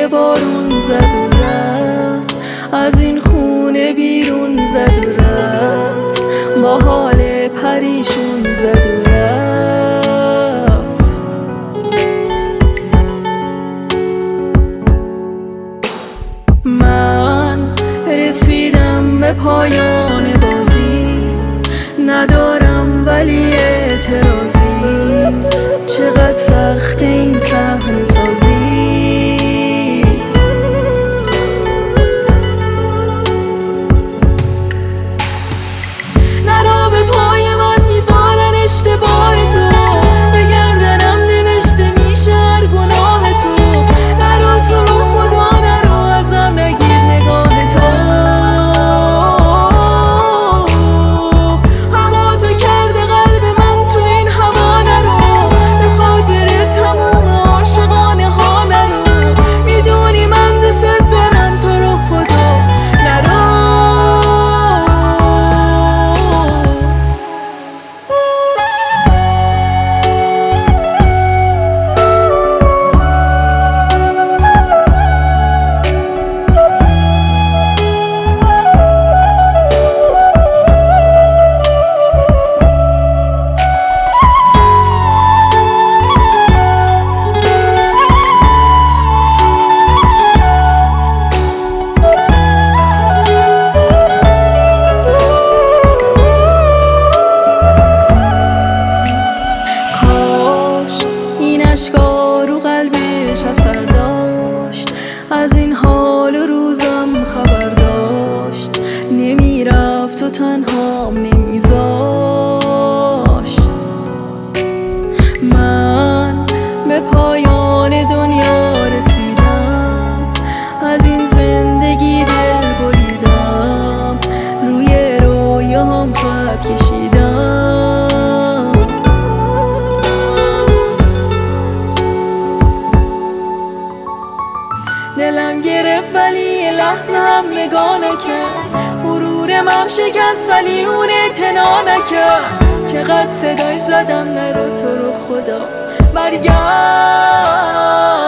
بارون زد و رفت، از این خونه بیرون زد و رفت، با حال پریشون زد و رفت. من رسیدم به پایان بازی، ندارم ولی اعتراضی، چقدر سخت این صحنه سازی. نرا به پای من میذارن اشتباه تو، به گردنم نوشته میشه هر گناه تو. نرا تو رو خدا نرو ازم نگیر نگاه تو، هوا تو کرده قلب من تو این هوا. نرو به خاطر تموم عاشقانه ها نرو، میدونی من دوست دارم تو رو خدا. نرو اشکا رو قلبش اثر داشت، از این حال روزم خبر داشت، نمیرفت و تنهام نمیذاشت. من به پایان دنیا رسیدم، از این زندگی دل بریدم، روی رویام خط کشیدم. دلم گرفت ولی یه لحظه هم نگاه نکرد، غرور من شکست ولی اون اعتنا نکرد. چقدر صدای زدم نرو تو رو خدا برگرد.